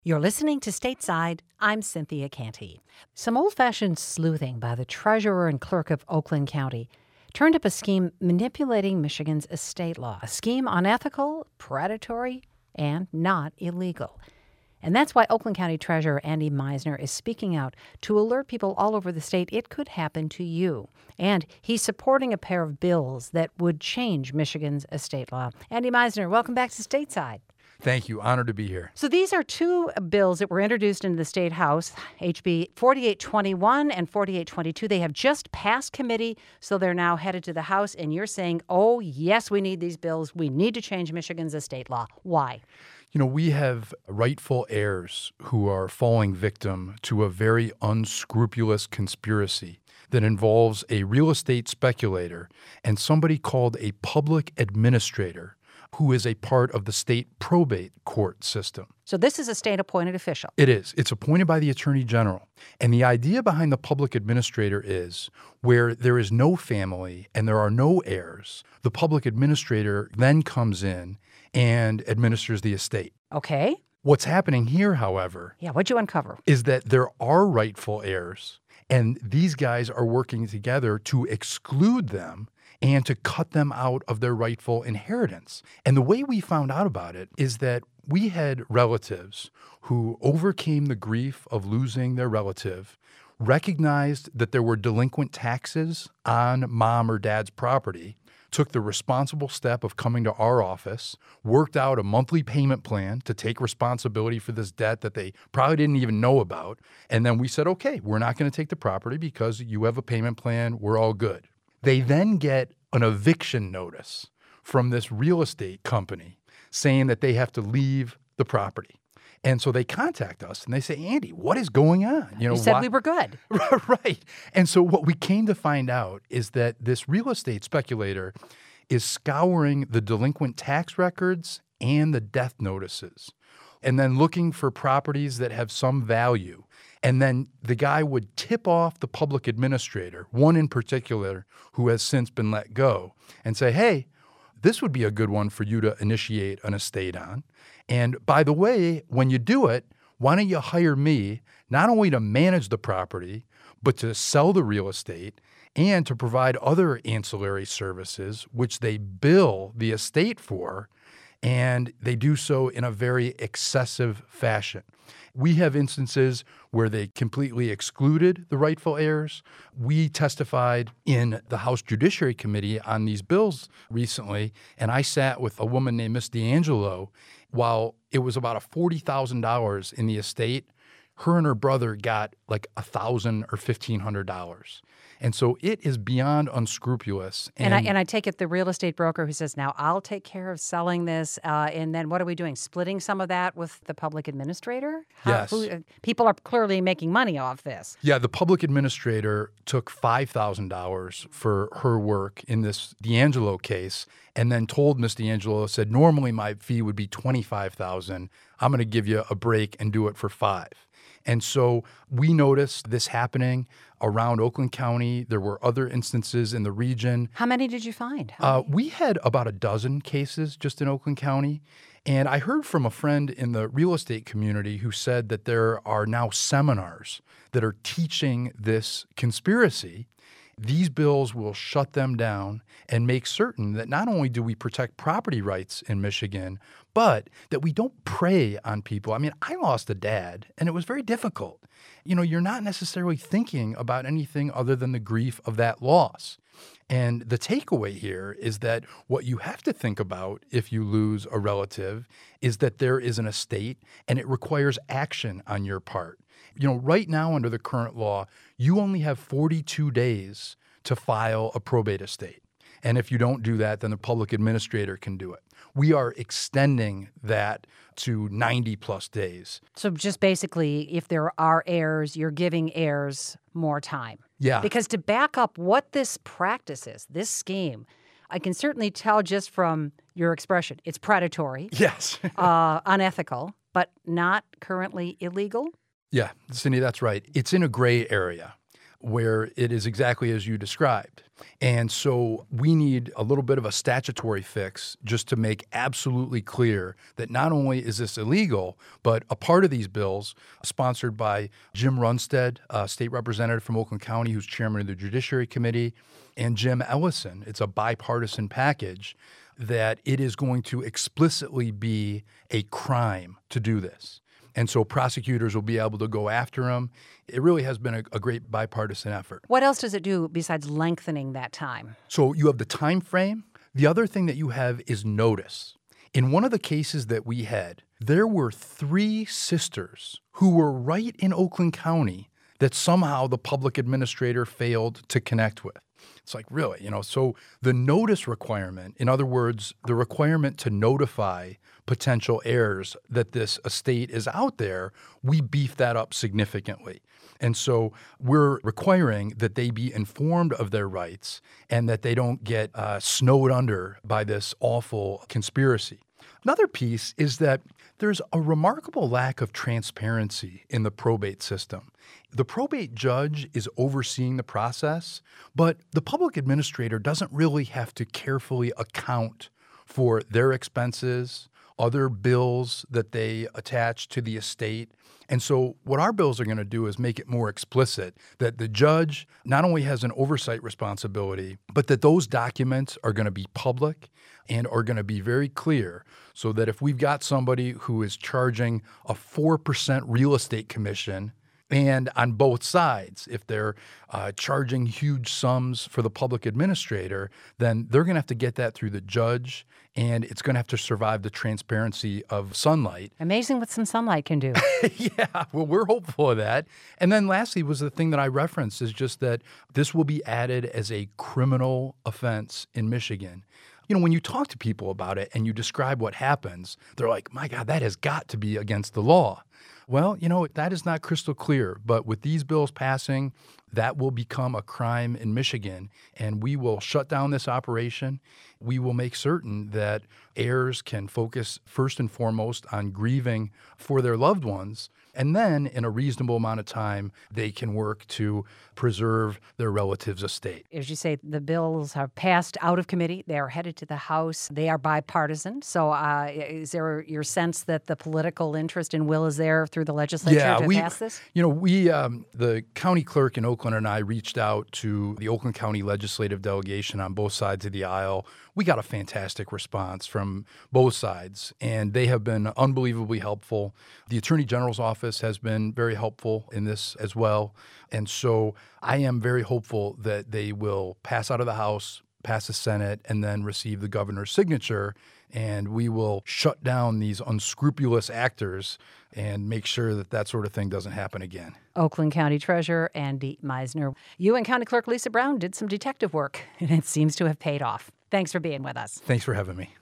You're listening to Stateside. I'm Cynthia Canty. Some old-fashioned sleuthing by the treasurer and clerk of Oakland County turned up a scheme manipulating Michigan's estate law, a scheme unethical, predatory, and not illegal. And that's why Oakland County Treasurer Andy Meisner is speaking out to alert people all over the state it could happen to you. And he's supporting a pair of bills that would change Michigan's estate law. Andy Meisner, welcome back to Stateside. Thank you. Honored to be here. So these are two bills that were introduced into the State House, HB 4821 and 4822. They have just passed committee, so they're now headed to the House. And you're saying, oh, yes, we need these bills. We need to change Michigan's estate law. Why? You know, we have rightful heirs who are falling victim to a very unscrupulous conspiracy that involves a real estate speculator and somebody called a public administrator who is a part of the state probate court system. So this is a state-appointed official. It is. It's appointed by the Attorney General. And the idea behind the public administrator is where there is no family and there are no heirs, the public administrator then comes in and administers the estate. Okay. What's happening here, however, what'd you uncover? is that there are rightful heirs, and these guys are working together to exclude them and to cut them out of their rightful inheritance. And the way we found out about it is that we had relatives who overcame the grief of losing their relative, recognized that there were delinquent taxes on mom or dad's property, took the responsible step of coming to our office, worked out a monthly payment plan to take responsibility for this debt that they probably didn't even know about. And then we said, okay, we're not going to take the property because you have a payment plan. We're all good. They then get an eviction notice from this real estate company saying that they have to leave the property. And so they contact us and they say, Andy, what is going on? You said we were good. Right. And so what we came to find out is that this real estate speculator is scouring the delinquent tax records and the death notices and then looking for properties that have some value. And then the guy would tip off the public administrator, one in particular who has since been let go, and say, hey, this would be a good one for you to initiate an estate on. And by the way, when you do it, why don't you hire me not only to manage the property, but to sell the real estate and to provide other ancillary services, which they bill the estate for, and they do so in a very excessive fashion. We have instances where they completely excluded the rightful heirs. We testified in the House Judiciary Committee on these bills recently, and I sat with a woman named Miss D'Angelo. While it was about $40,000 in the estate, her and her brother got like $1,000 or $1,500. And so it is beyond unscrupulous. And I take it the real estate broker who says, now I'll take care of selling this. And then what are we doing? Splitting some of that with the public administrator? Yes. People are clearly making money off this. Yeah, the public administrator took $5,000 for her work in this D'Angelo case and then told Miss D'Angelo, said, normally my fee would be $25,000. I'm going to give you a break and do it for $5,000. And so we noticed this happening around Oakland County. There were other instances in the region. How many did you find? We had about a dozen cases just in Oakland County. And I heard from a friend in the real estate community who said that there are now seminars that are teaching this conspiracy. These bills will shut them down and make certain that not only do we protect property rights in Michigan, but that we don't prey on people. I mean, I lost a dad, and it was very difficult. You know, you're not necessarily thinking about anything other than the grief of that loss. And the takeaway here is that what you have to think about if you lose a relative is that there is an estate, and it requires action on your part. You know, right now under the current law, you only have 42 days to file a probate estate. And if you don't do that, then the public administrator can do it. We are extending that to 90-plus days. So just basically, if there are heirs, you're giving heirs more time. Yeah. Because to back up what this practice is, this scheme, I can certainly tell just from your expression, it's predatory. Yes. Unethical, but not currently illegal. Yeah, Cindy, that's right. It's in a gray area. where it is exactly as you described. And so we need a little bit of a statutory fix just to make absolutely clear that not only is this illegal, but a part of these bills, sponsored by Jim Runstead, a state representative from Oakland County who's chairman of the Judiciary Committee, and Jim Ellison. It's a bipartisan package that it is going to explicitly be a crime to do this. And so prosecutors will be able to go after him. It really has been a great bipartisan effort. What else does it do besides lengthening that time? So you have the time frame. The other thing that you have is notice. In one of the cases that we had, there were 3 sisters who were right in Oakland County that somehow the public administrator failed to connect with. It's like, really, so the notice requirement, in other words, the requirement to notify potential heirs that this estate is out there, we beef that up significantly. And so we're requiring that they be informed of their rights and that they don't get snowed under by this awful conspiracy. Another piece is that there's a remarkable lack of transparency in the probate system. The probate judge is overseeing the process, but the public administrator doesn't really have to carefully account for their expenses, other bills that they attach to the estate. And so what our bills are going to do is make it more explicit that the judge not only has an oversight responsibility, but that those documents are going to be public and are going to be very clear, so that if we've got somebody who is charging a 4% real estate commission, and on both sides, if they're charging huge sums for the public administrator, then they're going to have to get that through the judge, and it's going to have to survive the transparency of sunlight. Amazing what some sunlight can do. Yeah, well, we're hopeful of that. And then lastly was the thing that I referenced is just that this will be added as a criminal offense in Michigan. When you talk to people about it and you describe what happens, they're like, my God, that has got to be against the law. Well, that is not crystal clear, but with these bills passing, that will become a crime in Michigan, and we will shut down this operation. We will make certain that heirs can focus first and foremost on grieving for their loved ones, and then in a reasonable amount of time, they can work to preserve their relative's estate. As you say, the bills have passed out of committee. They are headed to the House. They are bipartisan. So is there your sense that the political interest and will is there through the legislature to pass this? The county clerk in Oakland and I reached out to the Oakland County legislative delegation on both sides of the aisle. We got a fantastic response from both sides, and they have been unbelievably helpful. The Attorney General's office has been very helpful in this as well. And so I am very hopeful that they will pass out of the House, pass the Senate, and then receive the governor's signature, and we will shut down these unscrupulous actors and make sure that that sort of thing doesn't happen again. Oakland County Treasurer Andy Meisner. You and County Clerk Lisa Brown did some detective work, and it seems to have paid off. Thanks for being with us. Thanks for having me.